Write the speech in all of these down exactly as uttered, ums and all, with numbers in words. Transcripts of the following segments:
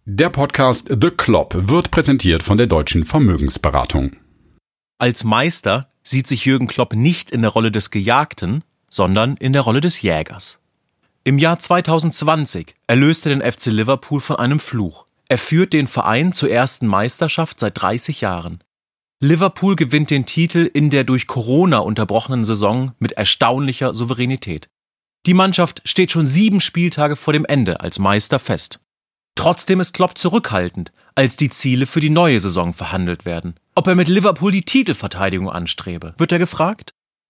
Der Podcast The Klopp wird präsentiert von der Deutschen Vermögensberatung. Als Meister sieht sich Jürgen Klopp nicht in der Rolle des Gejagten, sondern in der Rolle des Jägers. Im Jahr zwanzig zwanzig erlöste den F C Liverpool von einem Fluch. Er führt den Verein zur ersten Meisterschaft seit dreißig Jahren. Liverpool gewinnt den Titel in der durch Corona unterbrochenen Saison mit erstaunlicher Souveränität. Die Mannschaft steht schon sieben Spieltage vor dem Ende als Meister fest. Trotzdem ist Klopp zurückhaltend, als die Ziele für die neue Saison verhandelt werden. Ob er mit Liverpool die Titelverteidigung anstrebe, wird er gefragt?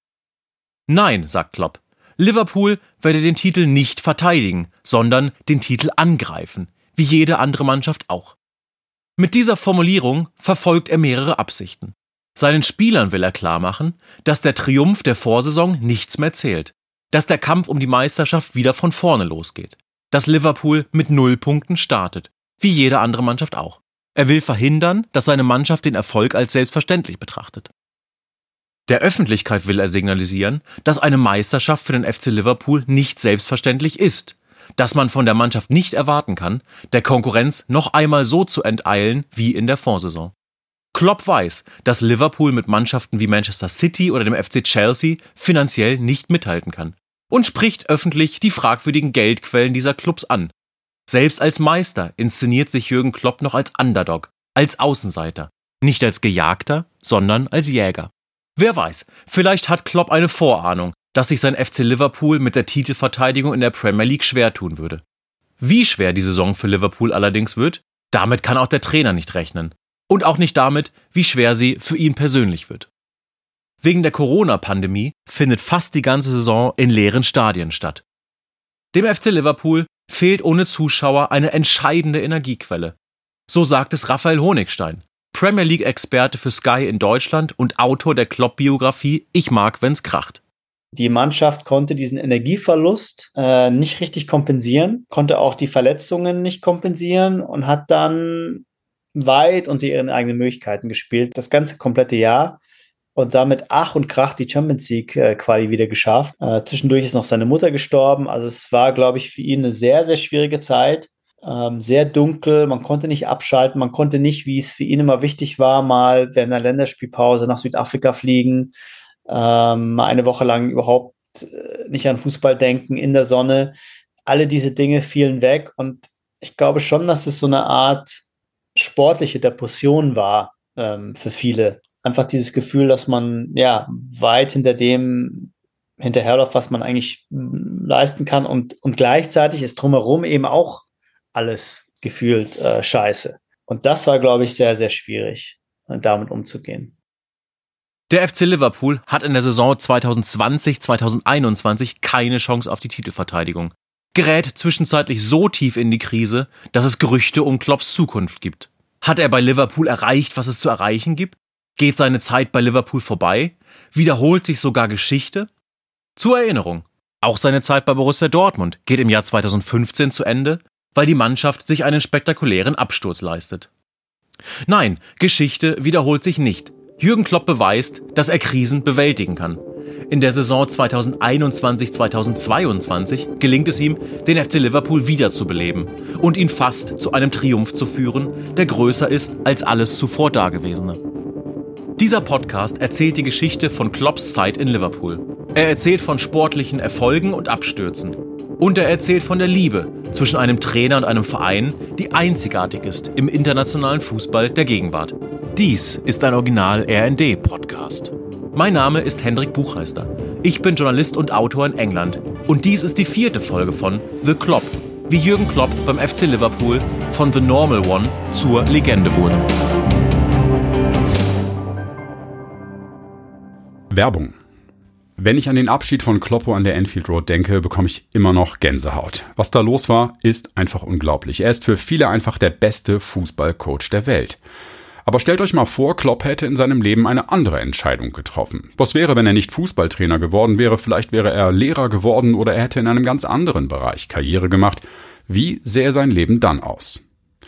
Nein, sagt Klopp. Liverpool werde den Titel nicht verteidigen, sondern den Titel angreifen, wie jede andere Mannschaft auch. Mit dieser Formulierung verfolgt er mehrere Absichten. Seinen Spielern will er klarmachen, dass der Triumph der Vorsaison nichts mehr zählt, dass der Kampf um die Meisterschaft wieder von vorne losgeht, dass Liverpool mit null Punkten startet, wie jede andere Mannschaft auch. Er will verhindern, dass seine Mannschaft den Erfolg als selbstverständlich betrachtet. Der Öffentlichkeit will er signalisieren, dass eine Meisterschaft für den F C Liverpool nicht selbstverständlich ist, dass man von der Mannschaft nicht erwarten kann, der Konkurrenz noch einmal so zu enteilen wie in der Vorsaison. Klopp weiß, dass Liverpool mit Mannschaften wie Manchester City oder dem F C Chelsea finanziell nicht mithalten kann und spricht öffentlich die fragwürdigen Geldquellen dieser Clubs an. Selbst als Meister inszeniert sich Jürgen Klopp noch als Underdog, als Außenseiter, nicht als Gejagter, sondern als Jäger. Wer weiß, vielleicht hat Klopp eine Vorahnung, dass sich sein F C Liverpool mit der Titelverteidigung in der Premier League schwer tun würde. Wie schwer die Saison für Liverpool allerdings wird, damit kann auch der Trainer nicht rechnen. Und auch nicht damit, wie schwer sie für ihn persönlich wird. Wegen der Corona-Pandemie findet fast die ganze Saison in leeren Stadien statt. Dem F C Liverpool fehlt ohne Zuschauer eine entscheidende Energiequelle. So sagt es Raphael Honigstein, Premier League-Experte für Sky in Deutschland und Autor der Klopp-Biografie Ich mag, wenn's kracht. Die Mannschaft konnte diesen Energieverlust äh, nicht richtig kompensieren, konnte auch die Verletzungen nicht kompensieren und hat dann weit unter ihren eigenen Möglichkeiten gespielt, das ganze komplette Jahr. Und damit Ach und Krach die Champions League äh, Quali wieder geschafft. Äh, zwischendurch ist noch seine Mutter gestorben. Also es war, glaube ich, für ihn eine sehr, sehr schwierige Zeit. Ähm, sehr dunkel. Man konnte nicht abschalten. Man konnte nicht, wie es für ihn immer wichtig war, mal während einer Länderspielpause nach Südafrika fliegen. Ähm, mal eine Woche lang überhaupt äh, nicht an Fußball denken in der Sonne. Alle diese Dinge fielen weg. Und ich glaube schon, dass es so eine Art sportliche Depression war ähm, für viele. Einfach dieses Gefühl, dass man ja weit hinter dem hinterherläuft, was man eigentlich leisten kann und, und gleichzeitig ist drumherum eben auch alles gefühlt äh, scheiße. Und das war, glaube ich, sehr, sehr schwierig, damit umzugehen. Der F C Liverpool hat in der Saison zwanzig zwanzig zwanzig einundzwanzig keine Chance auf die Titelverteidigung. Gerät zwischenzeitlich so tief in die Krise, dass es Gerüchte um Klopps Zukunft gibt. Hat er bei Liverpool erreicht, was es zu erreichen gibt? Geht seine Zeit bei Liverpool vorbei? Wiederholt sich sogar Geschichte? Zur Erinnerung, auch seine Zeit bei Borussia Dortmund geht im Jahr zwanzig fünfzehn zu Ende, weil die Mannschaft sich einen spektakulären Absturz leistet. Nein, Geschichte wiederholt sich nicht. Jürgen Klopp beweist, dass er Krisen bewältigen kann. In der Saison zwanzig einundzwanzig zwanzig zweiundzwanzig gelingt es ihm, den F C Liverpool wiederzubeleben und ihn fast zu einem Triumph zu führen, der größer ist als alles zuvor Dagewesene. Dieser Podcast erzählt die Geschichte von Klopps Zeit in Liverpool. Er erzählt von sportlichen Erfolgen und Abstürzen. Und er erzählt von der Liebe zwischen einem Trainer und einem Verein, die einzigartig ist im internationalen Fußball der Gegenwart. Dies ist ein Original-R and D-Podcast. Mein Name ist Hendrik Buchheister. Ich bin Journalist und Autor in England. Und dies ist die vierte Folge von The Klopp, wie Jürgen Klopp beim F C Liverpool von The Normal One zur Legende wurde. Werbung. Wenn ich an den Abschied von Kloppo an der Anfield Road denke, bekomme ich immer noch Gänsehaut. Was da los war, ist einfach unglaublich. Er ist für viele einfach der beste Fußballcoach der Welt. Aber stellt euch mal vor, Klopp hätte in seinem Leben eine andere Entscheidung getroffen. Was wäre, wenn er nicht Fußballtrainer geworden wäre? Vielleicht wäre er Lehrer geworden oder er hätte in einem ganz anderen Bereich Karriere gemacht. Wie sähe sein Leben dann aus?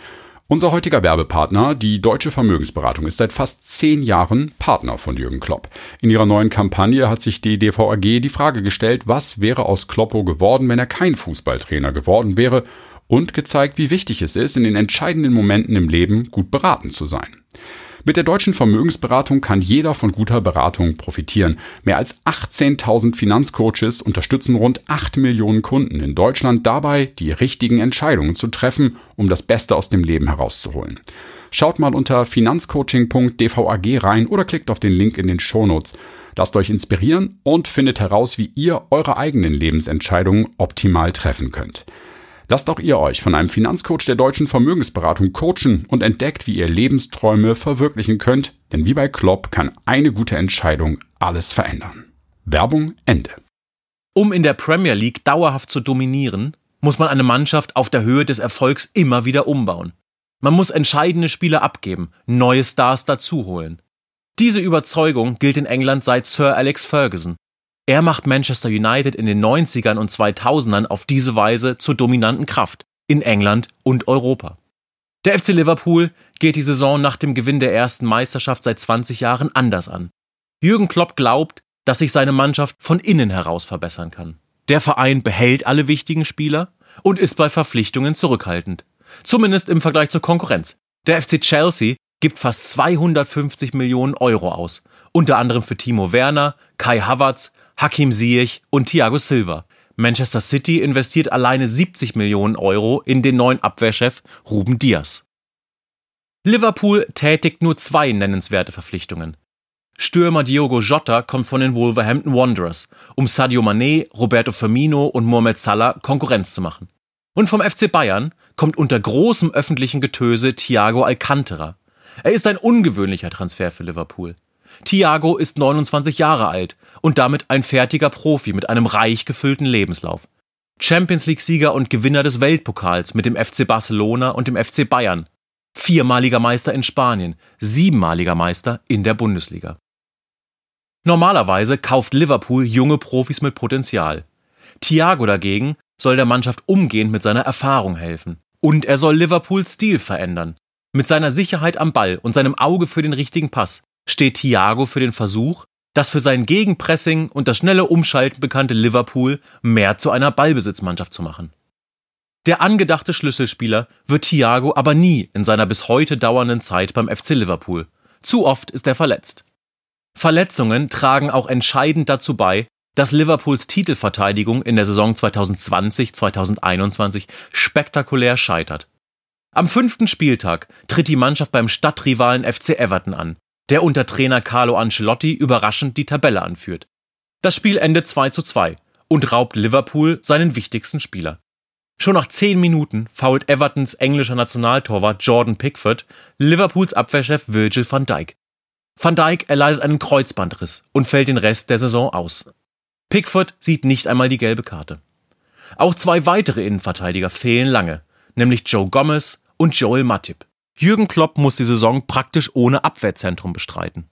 Unser heutiger Werbepartner, die Deutsche Vermögensberatung, ist seit fast zehn Jahren Partner von Jürgen Klopp. In ihrer neuen Kampagne hat sich die D V A G die Frage gestellt, was wäre aus Kloppo geworden, wenn er kein Fußballtrainer geworden wäre, und gezeigt, wie wichtig es ist, in den entscheidenden Momenten im Leben gut beraten zu sein. Mit der Deutschen Vermögensberatung kann jeder von guter Beratung profitieren. Mehr als achtzehntausend Finanzcoaches unterstützen rund acht Millionen Kunden in Deutschland dabei, die richtigen Entscheidungen zu treffen, um das Beste aus dem Leben herauszuholen. Schaut mal unter finanzcoaching punkt d v a g rein oder klickt auf den Link in den Shownotes. Lasst euch inspirieren und findet heraus, wie ihr eure eigenen Lebensentscheidungen optimal treffen könnt. Lasst auch ihr euch von einem Finanzcoach der Deutschen Vermögensberatung coachen und entdeckt, wie ihr Lebensträume verwirklichen könnt, denn wie bei Klopp kann eine gute Entscheidung alles verändern. Werbung Ende. Um in der Premier League dauerhaft zu dominieren, muss man eine Mannschaft auf der Höhe des Erfolgs immer wieder umbauen. Man muss entscheidende Spieler abgeben, neue Stars dazuholen. Diese Überzeugung gilt in England seit Sir Alex Ferguson. Er macht Manchester United in den neunzigern und zweitausendern auf diese Weise zur dominanten Kraft in England und Europa. Der F C Liverpool geht die Saison nach dem Gewinn der ersten Meisterschaft seit zwanzig Jahren anders an. Jürgen Klopp glaubt, dass sich seine Mannschaft von innen heraus verbessern kann. Der Verein behält alle wichtigen Spieler und ist bei Verpflichtungen zurückhaltend. Zumindest im Vergleich zur Konkurrenz. Der F C Chelsea gibt fast zweihundertfünfzig Millionen Euro aus. Unter anderem für Timo Werner, Kai Havertz, Hakim Ziyech und Thiago Silva. Manchester City investiert alleine siebzig Millionen Euro in den neuen Abwehrchef Ruben Dias. Liverpool tätigt nur zwei nennenswerte Verpflichtungen. Stürmer Diogo Jota kommt von den Wolverhampton Wanderers, um Sadio Mané, Roberto Firmino und Mohamed Salah Konkurrenz zu machen. Und vom F C Bayern kommt unter großem öffentlichen Getöse Thiago Alcantara. Er ist ein ungewöhnlicher Transfer für Liverpool. Thiago ist neunundzwanzig Jahre alt und damit ein fertiger Profi mit einem reich gefüllten Lebenslauf. Champions-League-Sieger und Gewinner des Weltpokals mit dem F C Barcelona und dem F C Bayern. Viermaliger Meister in Spanien, siebenmaliger Meister in der Bundesliga. Normalerweise kauft Liverpool junge Profis mit Potenzial. Thiago dagegen soll der Mannschaft umgehend mit seiner Erfahrung helfen. Und er soll Liverpools Stil verändern. Mit seiner Sicherheit am Ball und seinem Auge für den richtigen Pass steht Thiago für den Versuch, das für sein Gegenpressing und das schnelle Umschalten bekannte Liverpool mehr zu einer Ballbesitzmannschaft zu machen. Der angedachte Schlüsselspieler wird Thiago aber nie in seiner bis heute dauernden Zeit beim F C Liverpool. Zu oft ist er verletzt. Verletzungen tragen auch entscheidend dazu bei, dass Liverpools Titelverteidigung in der Saison zweitausendzwanzig zweitausendeinundzwanzig spektakulär scheitert. Am fünften Spieltag tritt die Mannschaft beim Stadtrivalen F C Everton an, der unter Trainer Carlo Ancelotti überraschend die Tabelle anführt. Das Spiel endet zwei zu zwei und raubt Liverpool seinen wichtigsten Spieler. Schon nach zehn Minuten foult Evertons englischer Nationaltorwart Jordan Pickford Liverpools Abwehrchef Virgil van Dijk. Van Dijk erleidet einen Kreuzbandriss und fällt den Rest der Saison aus. Pickford sieht nicht einmal die gelbe Karte. Auch zwei weitere Innenverteidiger fehlen lange, nämlich Joe Gomez und Joel Matip. Jürgen Klopp muss die Saison praktisch ohne Abwehrzentrum bestreiten.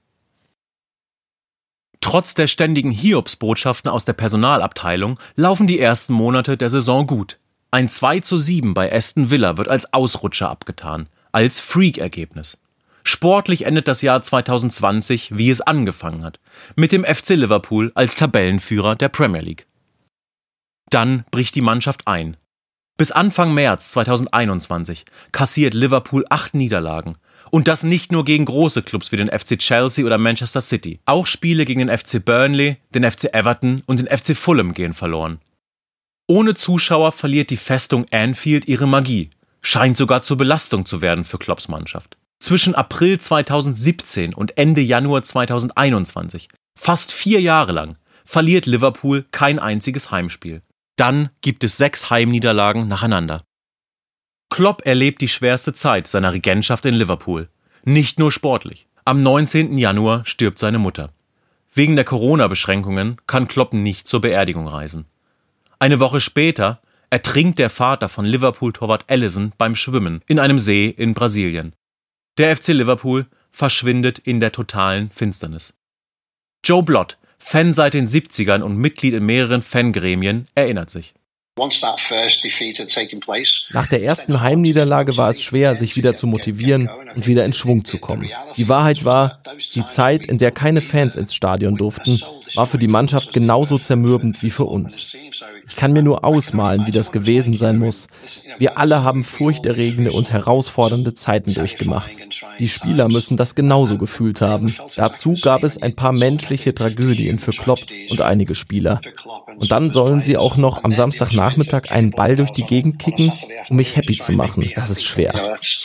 Trotz der ständigen Hiobsbotschaften aus der Personalabteilung laufen die ersten Monate der Saison gut. Ein zwei zu sieben bei Aston Villa wird als Ausrutscher abgetan, als Freak-Ergebnis. Sportlich endet das Jahr zweitausendzwanzig, wie es angefangen hat, mit dem F C Liverpool als Tabellenführer der Premier League. Dann bricht die Mannschaft ein. Bis Anfang März zweitausendeinundzwanzig kassiert Liverpool acht Niederlagen. Und das nicht nur gegen große Clubs wie den F C Chelsea oder Manchester City. Auch Spiele gegen den F C Burnley, den F C Everton und den F C Fulham gehen verloren. Ohne Zuschauer verliert die Festung Anfield ihre Magie, scheint sogar zur Belastung zu werden für Klopps Mannschaft. Zwischen April zweitausendsiebzehn und Ende Januar zweitausendeinundzwanzig, fast vier Jahre lang, verliert Liverpool kein einziges Heimspiel. Dann gibt es sechs Heimniederlagen nacheinander. Klopp erlebt die schwerste Zeit seiner Regentschaft in Liverpool. Nicht nur sportlich. Am neunzehnten Januar stirbt seine Mutter. Wegen der Corona-Beschränkungen kann Klopp nicht zur Beerdigung reisen. Eine Woche später ertrinkt der Vater von Liverpool-Torwart Alisson beim Schwimmen in einem See in Brasilien. Der F C Liverpool verschwindet in der totalen Finsternis. Joe Blott, Fan seit den siebzigern und Mitglied in mehreren Fangremien, erinnert sich. Nach der ersten Heimniederlage war es schwer, sich wieder zu motivieren und wieder in Schwung zu kommen. Die Wahrheit war, die Zeit, in der keine Fans ins Stadion durften, war für die Mannschaft genauso zermürbend wie für uns. Ich kann mir nur ausmalen, wie das gewesen sein muss. Wir alle haben furchterregende und herausfordernde Zeiten durchgemacht. Die Spieler müssen das genauso gefühlt haben. Dazu gab es ein paar menschliche Tragödien für Klopp und einige Spieler. Und dann sollen sie auch noch am Samstagnachmittag einen Ball durch die Gegend kicken, um mich happy zu machen. Das ist schwer.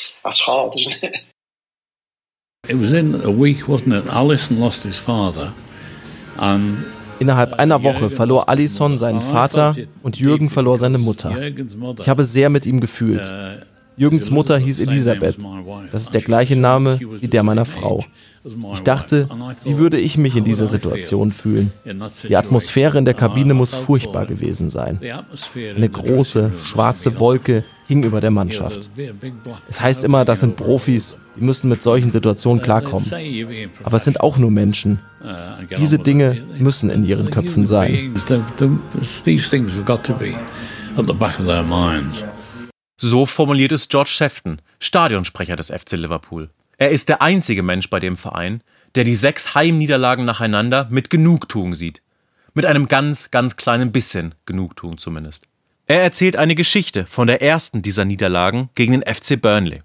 It was in a week, wasn't it? Alisson lost his father. Um, Innerhalb einer Woche verlor Alisson seinen Vater und Jürgen verlor seine Mutter. Ich habe sehr mit ihm gefühlt. Jürgens Mutter hieß Elisabeth. Das ist der gleiche Name wie der meiner Frau. Ich dachte, wie würde ich mich in dieser Situation fühlen? Die Atmosphäre in der Kabine muss furchtbar gewesen sein. Eine große, schwarze Wolke hing über der Mannschaft. Es heißt immer, das sind Profis, die müssen mit solchen Situationen klarkommen. Aber es sind auch nur Menschen. Diese Dinge müssen in ihren Köpfen sein. So formuliert es George Sefton, Stadionsprecher des F C Liverpool. Er ist der einzige Mensch bei dem Verein, der die sechs Heimniederlagen nacheinander mit Genugtuung sieht. Mit einem ganz, ganz kleinen bisschen Genugtuung zumindest. Er erzählt eine Geschichte von der ersten dieser Niederlagen gegen den F C Burnley.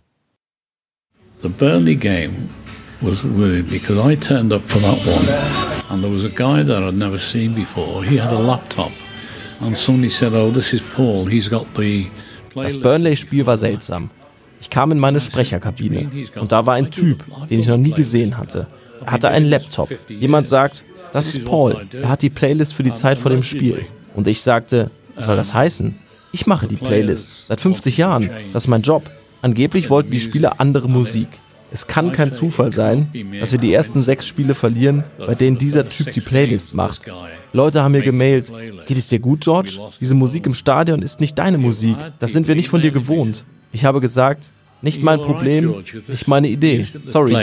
The Burnley game was weird because I turned up for that one and there was a guy that I'd never seen before. He had a laptop and somebody said, "Oh, this is Paul. He's got the." Das Burnley-Spiel war seltsam. Ich kam in meine Sprecherkabine und da war ein Typ, den ich noch nie gesehen hatte. Er hatte einen Laptop. Jemand sagt, das ist Paul. Er hat die Playlist für die Zeit vor dem Spiel. Und ich sagte, was soll das heißen? Ich mache die Playlist. Seit fünfzig Jahren. Das ist mein Job. Angeblich wollten die Spieler andere Musik. Es kann kein Zufall sein, dass wir die ersten sechs Spiele verlieren, bei denen dieser Typ die Playlist macht. Leute haben mir gemailt, geht es dir gut, George? Diese Musik im Stadion ist nicht deine Musik. Das sind wir nicht von dir gewohnt. Ich habe gesagt, nicht mein Problem, nicht meine Idee. Sorry.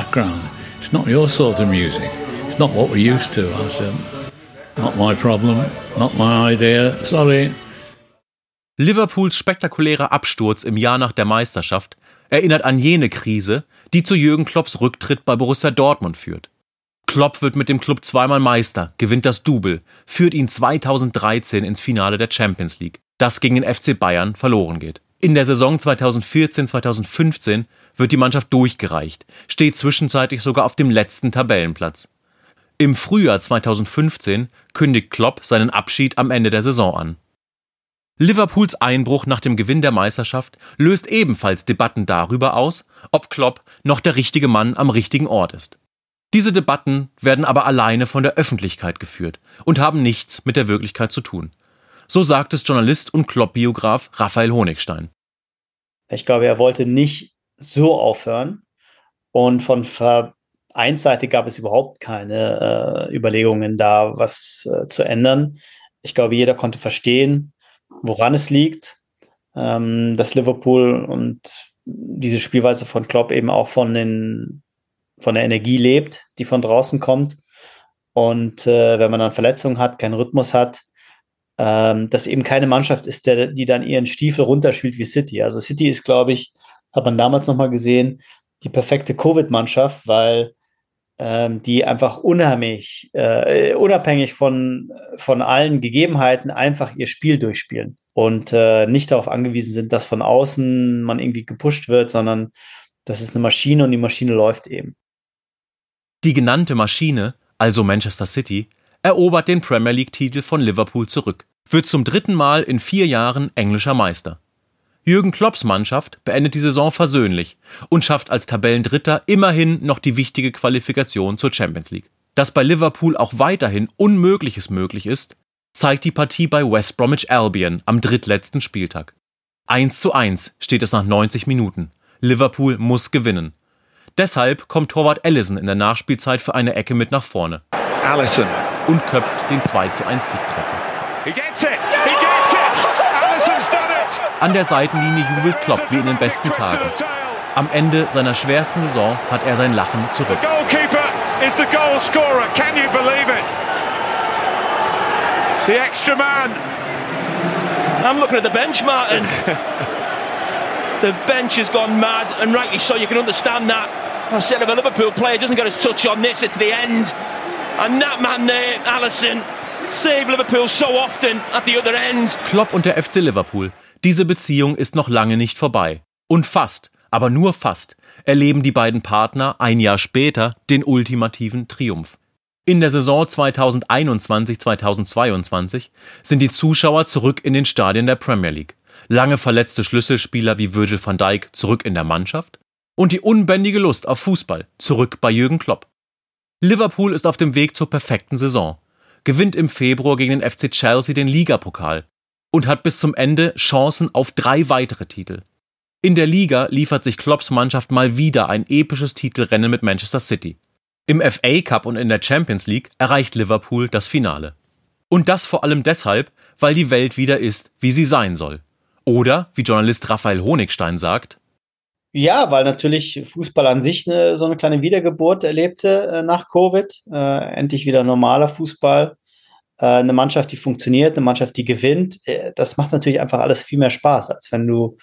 It's not your sort of music. It's not what we're used to. I said, not my problem, not my idea. Sorry. Liverpools spektakulärer Absturz im Jahr nach der Meisterschaft erinnert an jene Krise, die zu Jürgen Klopps Rücktritt bei Borussia Dortmund führt. Klopp wird mit dem Club zweimal Meister, gewinnt das Double, führt ihn zweitausenddreizehn ins Finale der Champions League, das gegen den F C Bayern verloren geht. In der Saison zweitausendvierzehn zweitausendfünfzehn wird die Mannschaft durchgereicht, steht zwischenzeitlich sogar auf dem letzten Tabellenplatz. Im Frühjahr zweitausendfünfzehn kündigt Klopp seinen Abschied am Ende der Saison an. Liverpools Einbruch nach dem Gewinn der Meisterschaft löst ebenfalls Debatten darüber aus, ob Klopp noch der richtige Mann am richtigen Ort ist. Diese Debatten werden aber alleine von der Öffentlichkeit geführt und haben nichts mit der Wirklichkeit zu tun. So sagt es Journalist und Klopp-Biograf Raphael Honigstein. Ich glaube, er wollte nicht so aufhören und von Vereinsseite gab es überhaupt keine äh, Überlegungen da, was äh, zu ändern. Ich glaube, jeder konnte verstehen, woran es liegt, ähm, dass Liverpool und diese Spielweise von Klopp eben auch von, den, von der Energie lebt, die von draußen kommt. Und äh, wenn man dann Verletzungen hat, keinen Rhythmus hat, ähm, dass eben keine Mannschaft ist, der, die dann ihren Stiefel runterspielt wie City. Also City ist, glaube ich, hat man damals nochmal gesehen, die perfekte Covid-Mannschaft, weil ähm, die einfach unheimlich, äh, unabhängig von, von allen Gegebenheiten einfach ihr Spiel durchspielen und äh, nicht darauf angewiesen sind, dass von außen man irgendwie gepusht wird, sondern das ist eine Maschine und die Maschine läuft eben. Die genannte Maschine, also Manchester City, erobert den Premier League-Titel von Liverpool zurück, wird zum dritten Mal in vier Jahren englischer Meister. Jürgen Klopps Mannschaft beendet die Saison versöhnlich und schafft als Tabellendritter immerhin noch die wichtige Qualifikation zur Champions League. Dass bei Liverpool auch weiterhin Unmögliches möglich ist, zeigt die Partie bei West Bromwich Albion am drittletzten Spieltag. eins zu eins steht es nach neunzig Minuten. Liverpool muss gewinnen. Deshalb kommt Torwart Alisson in der Nachspielzeit für eine Ecke mit nach vorne. Alisson. Und köpft den zwei zu eins Siegtreffer. He gets it. He gets it. Alisson's done it. An der Seitenlinie jubelt Klopp wie in den besten Tagen. Am Ende seiner schwersten Saison hat er sein Lachen zurück. The goalkeeper is the goal scorer. Can you believe it? The extra man I'm looking at the bench, Martin. The bench has gone mad, and rightly so, you can understand that. I said if a Liverpool player doesn't get his touch on this, it's the end. And that man there, Alisson, saved Liverpool so often at the other end. Klopp und der F C Liverpool. Diese Beziehung ist noch lange nicht vorbei. Und fast, aber nur fast, erleben die beiden Partner ein Jahr später den ultimativen Triumph. In der Saison zweitausendeinundzwanzig zweitausendzweiundzwanzig sind die Zuschauer zurück in den Stadien der Premier League. Lange verletzte Schlüsselspieler wie Virgil van Dijk zurück in der Mannschaft und die unbändige Lust auf Fußball zurück bei Jürgen Klopp. Liverpool ist auf dem Weg zur perfekten Saison, gewinnt im Februar gegen den F C Chelsea den Ligapokal und hat bis zum Ende Chancen auf drei weitere Titel. In der Liga liefert sich Klopps Mannschaft mal wieder ein episches Titelrennen mit Manchester City. Im F A Cup und in der Champions League erreicht Liverpool das Finale. Und das vor allem deshalb, weil die Welt wieder ist, wie sie sein soll. Oder, wie Journalist Raphael Honigstein sagt, ja, weil natürlich Fußball an sich eine, so eine kleine Wiedergeburt erlebte äh, nach Covid. Äh, endlich wieder normaler Fußball. Äh, eine Mannschaft, die funktioniert, eine Mannschaft, die gewinnt. Äh, das macht natürlich einfach alles viel mehr Spaß, als wenn du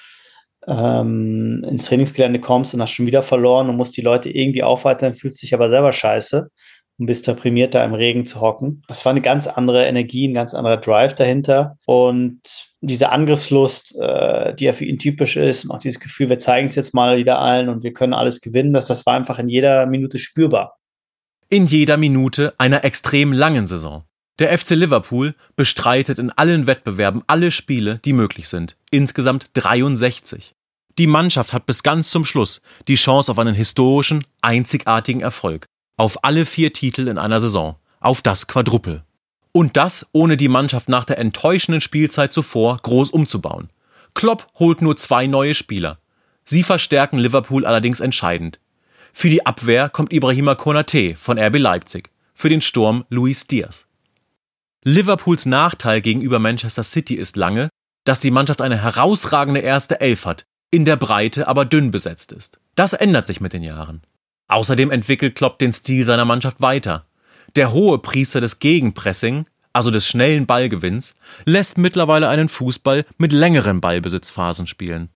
ähm, ins Trainingsgelände kommst und hast schon wieder verloren und musst die Leute irgendwie aufhalten, fühlst dich aber selber scheiße und bist deprimiert, da im Regen zu hocken. Das war eine ganz andere Energie, ein ganz anderer Drive dahinter. Und diese Angriffslust, äh, die ja für ihn typisch ist und auch dieses Gefühl, wir zeigen es jetzt mal wieder allen und wir können alles gewinnen, das, das war einfach in jeder Minute spürbar. In jeder Minute einer extrem langen Saison. Der F C Liverpool bestreitet in allen Wettbewerben alle Spiele, die möglich sind. Insgesamt dreiundsechzig. Die Mannschaft hat bis ganz zum Schluss die Chance auf einen historischen, einzigartigen Erfolg. Auf alle vier Titel in einer Saison. Auf das Quadruple. Und das, ohne die Mannschaft nach der enttäuschenden Spielzeit zuvor groß umzubauen. Klopp holt nur zwei neue Spieler. Sie verstärken Liverpool allerdings entscheidend. Für die Abwehr kommt Ibrahima Konaté von R B Leipzig. Für den Sturm Luis Diaz. Liverpools Nachteil gegenüber Manchester City ist lange, dass die Mannschaft eine herausragende erste Elf hat, in der Breite aber dünn besetzt ist. Das ändert sich mit den Jahren. Außerdem entwickelt Klopp den Stil seiner Mannschaft weiter. Der hohe Priester des Gegenpressing, also des schnellen Ballgewinns, lässt mittlerweile einen Fußball mit längeren Ballbesitzphasen spielen.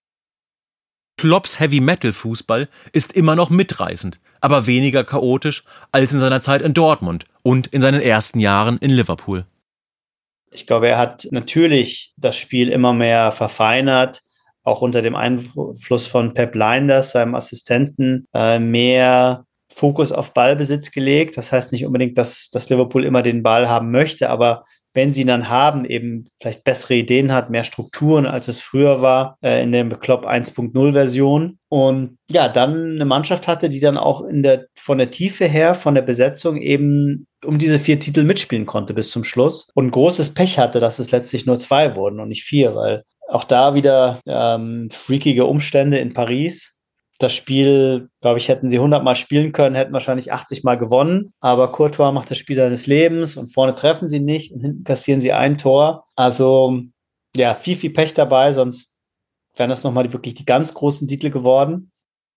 Klopps Heavy-Metal-Fußball ist immer noch mitreißend, aber weniger chaotisch als in seiner Zeit in Dortmund und in seinen ersten Jahren in Liverpool. Ich glaube, er hat natürlich das Spiel immer mehr verfeinert, auch unter dem Einfluss von Pep Lijnders, seinem Assistenten, äh, mehr Fokus auf Ballbesitz gelegt. Das heißt nicht unbedingt, dass, dass Liverpool immer den Ball haben möchte, aber wenn sie ihn dann haben, eben vielleicht bessere Ideen hat, mehr Strukturen, als es früher war, äh, in der Klopp eins Punkt null Version. Und ja, dann eine Mannschaft hatte, die dann auch in der, von der Tiefe her, von der Besetzung eben um diese vier Titel mitspielen konnte bis zum Schluss. Und großes Pech hatte, dass es letztlich nur zwei wurden und nicht vier, weil auch da wieder ähm, freakige Umstände in Paris. Das Spiel, glaube ich, hätten sie hundert Mal spielen können, hätten wahrscheinlich achtzig Mal gewonnen. Aber Courtois macht das Spiel seines Lebens und vorne treffen sie nicht und hinten kassieren sie ein Tor. Also ja, viel, viel Pech dabei, sonst wären das nochmal wirklich die ganz großen Titel geworden.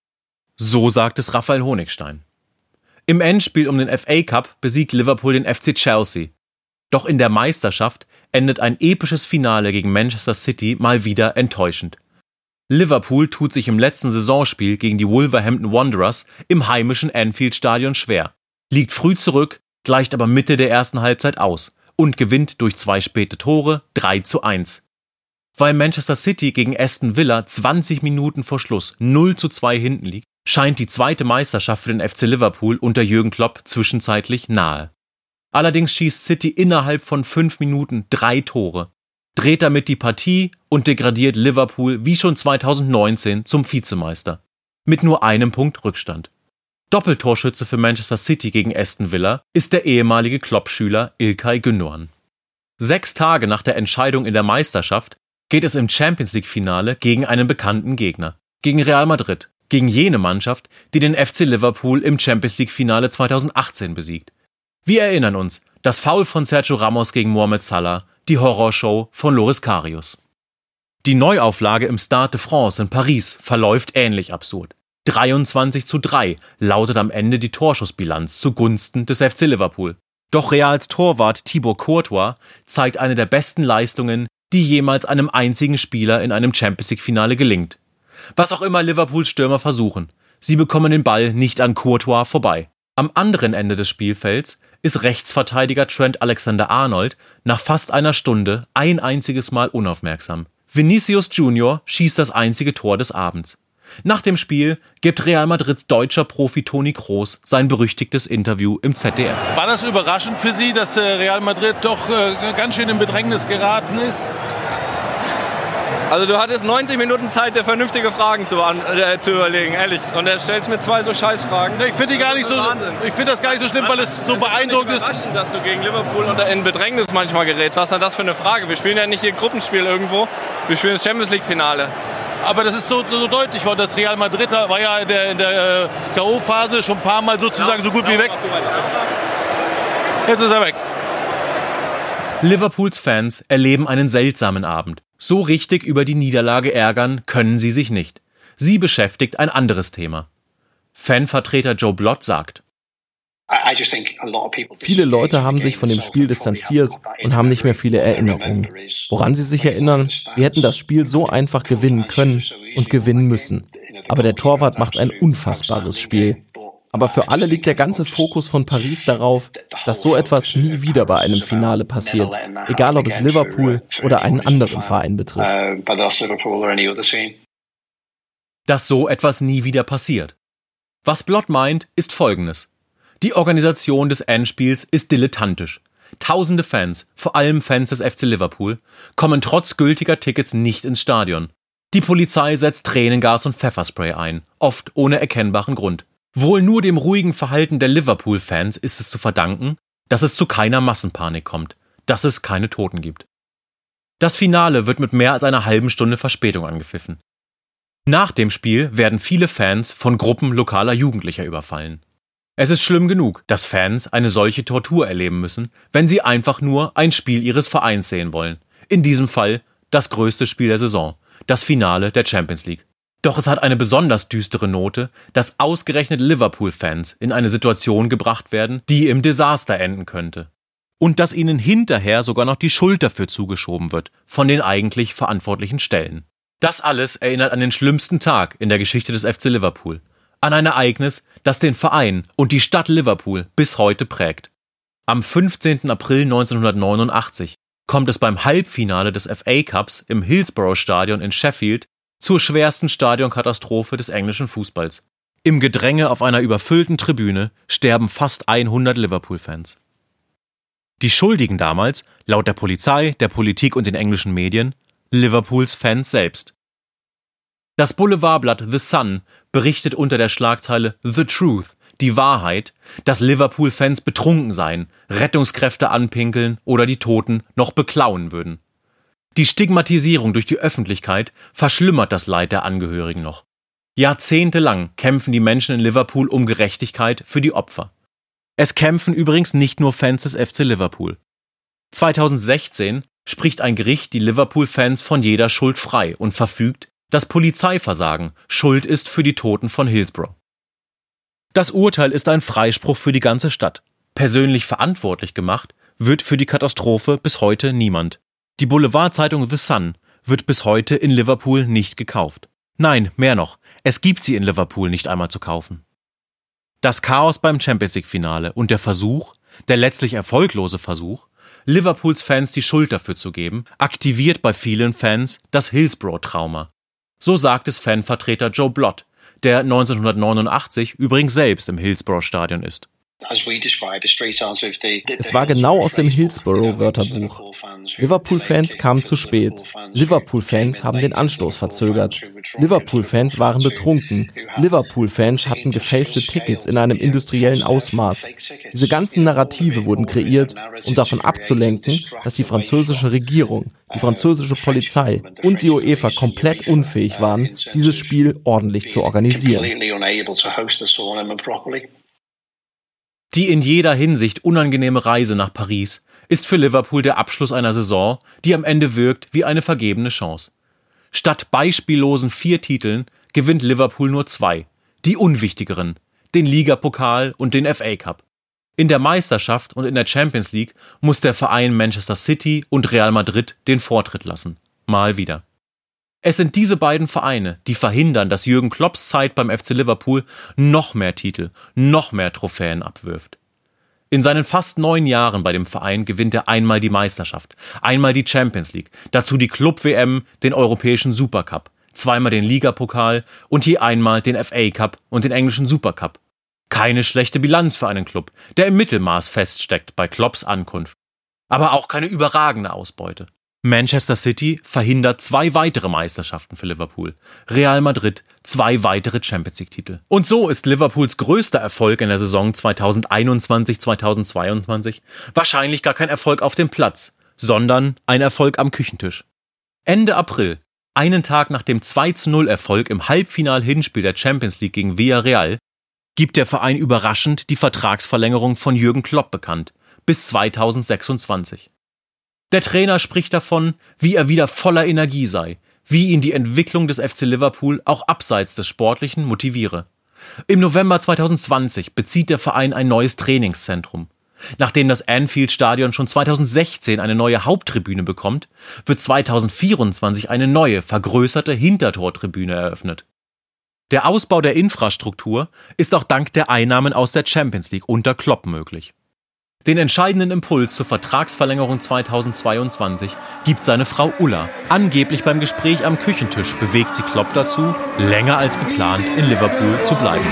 So sagt es Raphael Honigstein. Im Endspiel um den F A Cup besiegt Liverpool den F C Chelsea. Doch in der Meisterschaft endet ein episches Finale gegen Manchester City mal wieder enttäuschend. Liverpool tut sich im letzten Saisonspiel gegen die Wolverhampton Wanderers im heimischen Anfield-Stadion schwer, liegt früh zurück, gleicht aber Mitte der ersten Halbzeit aus und gewinnt durch zwei späte Tore drei zu eins. Weil Manchester City gegen Aston Villa zwanzig Minuten vor Schluss null zu zwei hinten liegt, scheint die zweite Meisterschaft für den F C Liverpool unter Jürgen Klopp zwischenzeitlich nahe. Allerdings schießt City innerhalb von fünf Minuten drei Tore, dreht damit die Partie und degradiert Liverpool wie schon zweitausendneunzehn zum Vizemeister. Mit nur einem Punkt Rückstand. Doppeltorschütze für Manchester City gegen Aston Villa ist der ehemalige Klopp-Schüler İlkay Gündoğan. Sechs Tage nach der Entscheidung in der Meisterschaft geht es im Champions-League-Finale gegen einen bekannten Gegner. Gegen Real Madrid. Gegen jene Mannschaft, die den F C Liverpool im Champions-League-Finale zweitausendachtzehn besiegt. Wir erinnern uns, das Foul von Sergio Ramos gegen Mohamed Salah, die Horrorshow von Loris Karius. Die Neuauflage im Stade de France in Paris verläuft ähnlich absurd. dreiundzwanzig zu drei lautet am Ende die Torschussbilanz zugunsten des F C Liverpool. Doch Reals Torwart Thibaut Courtois zeigt eine der besten Leistungen, die jemals einem einzigen Spieler in einem Champions-League-Finale gelingt. Was auch immer Liverpools Stürmer versuchen, sie bekommen den Ball nicht an Courtois vorbei. Am anderen Ende des Spielfelds ist Rechtsverteidiger Trent Alexander-Arnold nach fast einer Stunde ein einziges Mal unaufmerksam. Vinicius Junior schießt das einzige Tor des Abends. Nach dem Spiel gibt Real Madrids deutscher Profi Toni Kroos sein berüchtigtes Interview im Z D F. War das überraschend für Sie, dass Real Madrid doch äh, ganz schön in Bedrängnis geraten ist? Also du hattest neunzig Minuten Zeit, dir vernünftige Fragen zu, äh, zu überlegen, ehrlich. Und er stellst mir zwei so Scheißfragen. Ich finde die gar nicht so. Ich finde das gar nicht so schlimm, weil es so beeindruckend ist. Überraschend, dass du gegen Liverpool in Bedrängnis manchmal gerätst. Was ist denn das für eine Frage? Wir spielen ja nicht hier Gruppenspiel irgendwo. Wir spielen das Champions League Finale. Aber das ist so, so deutlich worden, dass Real Madrid war ja in der, in der äh, K O-Phase schon ein paar Mal sozusagen ja, so gut wie weg. Jetzt ist er weg. Liverpools Fans erleben einen seltsamen Abend. So richtig über die Niederlage ärgern können sie sich nicht. Sie beschäftigt ein anderes Thema. Fanvertreter Joe Blott sagt: Viele Leute haben sich von dem Spiel distanziert und haben nicht mehr viele Erinnerungen. Woran sie sich erinnern, wir hätten das Spiel so einfach gewinnen können und gewinnen müssen. Aber der Torwart macht ein unfassbares Spiel. Aber für alle liegt der ganze Fokus von Paris darauf, dass so etwas nie wieder bei einem Finale passiert, egal ob es Liverpool oder einen anderen Verein betrifft. Dass so etwas nie wieder passiert. Was Blott meint, ist Folgendes. Die Organisation des Endspiels ist dilettantisch. Tausende Fans, vor allem Fans des F C Liverpool, kommen trotz gültiger Tickets nicht ins Stadion. Die Polizei setzt Tränengas und Pfefferspray ein, oft ohne erkennbaren Grund. Wohl nur dem ruhigen Verhalten der Liverpool-Fans ist es zu verdanken, dass es zu keiner Massenpanik kommt, dass es keine Toten gibt. Das Finale wird mit mehr als einer halben Stunde Verspätung angepfiffen. Nach dem Spiel werden viele Fans von Gruppen lokaler Jugendlicher überfallen. Es ist schlimm genug, dass Fans eine solche Tortur erleben müssen, wenn sie einfach nur ein Spiel ihres Vereins sehen wollen. In diesem Fall das größte Spiel der Saison, das Finale der Champions League. Doch es hat eine besonders düstere Note, dass ausgerechnet Liverpool-Fans in eine Situation gebracht werden, die im Desaster enden könnte. Und dass ihnen hinterher sogar noch die Schuld dafür zugeschoben wird, von den eigentlich verantwortlichen Stellen. Das alles erinnert an den schlimmsten Tag in der Geschichte des F C Liverpool. An ein Ereignis, das den Verein und die Stadt Liverpool bis heute prägt. Am fünfzehnten April neunzehnhundertneunundachtzig kommt es beim Halbfinale des F A Cups im Hillsborough Stadion in Sheffield zur schwersten Stadionkatastrophe des englischen Fußballs. Im Gedränge auf einer überfüllten Tribüne sterben fast hundert Liverpool-Fans. Die Schuldigen damals, laut der Polizei, der Politik und den englischen Medien, Liverpools Fans selbst. Das Boulevardblatt The Sun berichtet unter der Schlagzeile The Truth, die Wahrheit, dass Liverpool-Fans betrunken seien, Rettungskräfte anpinkeln oder die Toten noch beklauen würden. Die Stigmatisierung durch die Öffentlichkeit verschlimmert das Leid der Angehörigen noch. Jahrzehntelang kämpfen die Menschen in Liverpool um Gerechtigkeit für die Opfer. Es kämpfen übrigens nicht nur Fans des F C Liverpool. zweitausendsechzehn spricht ein Gericht die Liverpool-Fans von jeder Schuld frei und verfügt, dass Polizeiversagen Schuld ist für die Toten von Hillsborough. Das Urteil ist ein Freispruch für die ganze Stadt. Persönlich verantwortlich gemacht wird für die Katastrophe bis heute niemand. Die Boulevardzeitung The Sun wird bis heute in Liverpool nicht gekauft. Nein, mehr noch, es gibt sie in Liverpool nicht einmal zu kaufen. Das Chaos beim Champions League-Finale und der Versuch, der letztlich erfolglose Versuch, Liverpools Fans die Schuld dafür zu geben, aktiviert bei vielen Fans das Hillsborough-Trauma. So sagt es Fanvertreter Joe Blott, der neunzehnhundertneunundachtzig übrigens selbst im Hillsborough-Stadion ist. Es war genau aus dem Hillsborough-Wörterbuch. Liverpool-Fans kamen zu spät. Liverpool-Fans haben den Anstoß verzögert. Liverpool-Fans waren betrunken. Liverpool-Fans hatten gefälschte Tickets in einem industriellen Ausmaß. Diese ganzen Narrative wurden kreiert, um davon abzulenken, dass die französische Regierung, die französische Polizei und die UEFA komplett unfähig waren, dieses Spiel ordentlich zu organisieren. Die in jeder Hinsicht unangenehme Reise nach Paris ist für Liverpool der Abschluss einer Saison, die am Ende wirkt wie eine vergebene Chance. Statt beispiellosen vier Titeln gewinnt Liverpool nur zwei, die unwichtigeren, den Ligapokal und den F A Cup. In der Meisterschaft und in der Champions League muss der Verein Manchester City und Real Madrid den Vortritt lassen. Mal wieder. Es sind diese beiden Vereine, die verhindern, dass Jürgen Klopps Zeit beim F C Liverpool noch mehr Titel, noch mehr Trophäen abwirft. In seinen fast neun Jahren bei dem Verein gewinnt er einmal die Meisterschaft, einmal die Champions League, dazu die Club-W M, den Europäischen Supercup, zweimal den Ligapokal und je einmal den F A Cup und den englischen Supercup. Keine schlechte Bilanz für einen Club, der im Mittelmaß feststeckt bei Klopps Ankunft. Aber auch keine überragende Ausbeute. Manchester City verhindert zwei weitere Meisterschaften für Liverpool. Real Madrid zwei weitere Champions League-Titel. Und so ist Liverpools größter Erfolg in der Saison zweitausendeinundzwanzig zweitausendzweiundzwanzig wahrscheinlich gar kein Erfolg auf dem Platz, sondern ein Erfolg am Küchentisch. Ende April, einen Tag nach dem zwei zu null Erfolg im Halbfinal-Hinspiel der Champions League gegen Villarreal, gibt der Verein überraschend die Vertragsverlängerung von Jürgen Klopp bekannt, bis zweitausendsechsundzwanzig. Der Trainer spricht davon, wie er wieder voller Energie sei, wie ihn die Entwicklung des F C Liverpool auch abseits des Sportlichen motiviere. Im November zweitausendzwanzig bezieht der Verein ein neues Trainingszentrum. Nachdem das Anfield-Stadion schon zweitausendsechzehn eine neue Haupttribüne bekommt, wird zweitausendvierundzwanzig eine neue, vergrößerte Hintertortribüne eröffnet. Der Ausbau der Infrastruktur ist auch dank der Einnahmen aus der Champions League unter Klopp möglich. Den entscheidenden Impuls zur Vertragsverlängerung zweitausendzweiundzwanzig gibt seine Frau Ulla. Angeblich beim Gespräch am Küchentisch bewegt sie Klopp dazu, länger als geplant in Liverpool zu bleiben.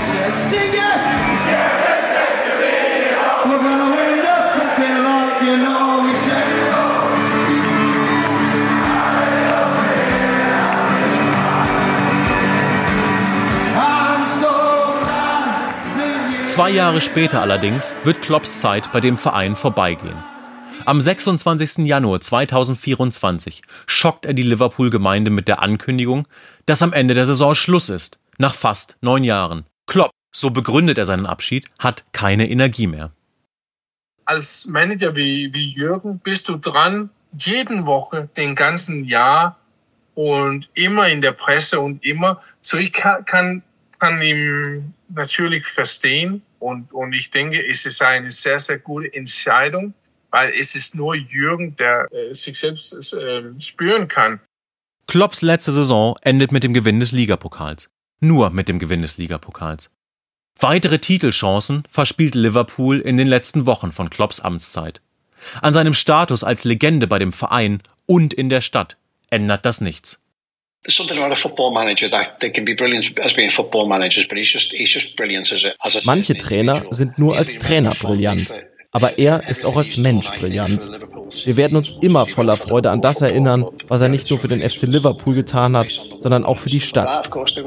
Zwei Jahre später allerdings wird Klopps Zeit bei dem Verein vorbeigehen. Am sechsundzwanzigsten Januar zweitausendvierundzwanzig schockt er die Liverpool-Gemeinde mit der Ankündigung, dass am Ende der Saison Schluss ist, nach fast neun Jahren. Klopp, so begründet er seinen Abschied, hat keine Energie mehr. Als Manager wie, wie Jürgen bist du dran, jeden Woche, den ganzen Jahr und immer in der Presse und immer. So ich kann, kann, kann ihm natürlich verstehen und, und ich denke, es ist eine sehr, sehr gute Entscheidung, weil es ist nur Jürgen, der äh, sich selbst äh, spüren kann. Klopps letzte Saison endet mit dem Gewinn des Ligapokals. Nur mit dem Gewinn des Ligapokals. Weitere Titelchancen verspielt Liverpool in den letzten Wochen von Klopps Amtszeit. An seinem Status als Legende bei dem Verein und in der Stadt ändert das nichts. There's something about a football manager that they can be brilliant as being football managers, but he's just he's just brilliant as a as a Manche Trainer sind nur als Trainer brillant, aber er ist auch als Mensch brillant. Wir werden uns immer voller Freude an das erinnern, was er nicht nur für den F C Liverpool getan hat, sondern auch für die Stadt.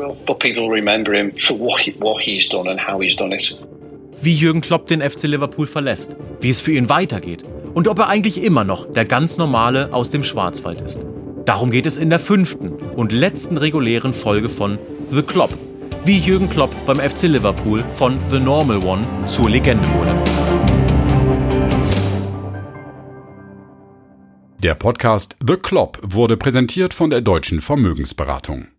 Wie Jürgen Klopp den F C Liverpool verlässt, wie es für ihn weitergeht und ob er eigentlich immer noch der ganz Normale aus dem Schwarzwald ist. Darum geht es in der fünften und letzten regulären Folge von The Klopp, wie Jürgen Klopp beim F C Liverpool von The Normal One zur Legende wurde. Der Podcast The Klopp wurde präsentiert von der Deutschen Vermögensberatung.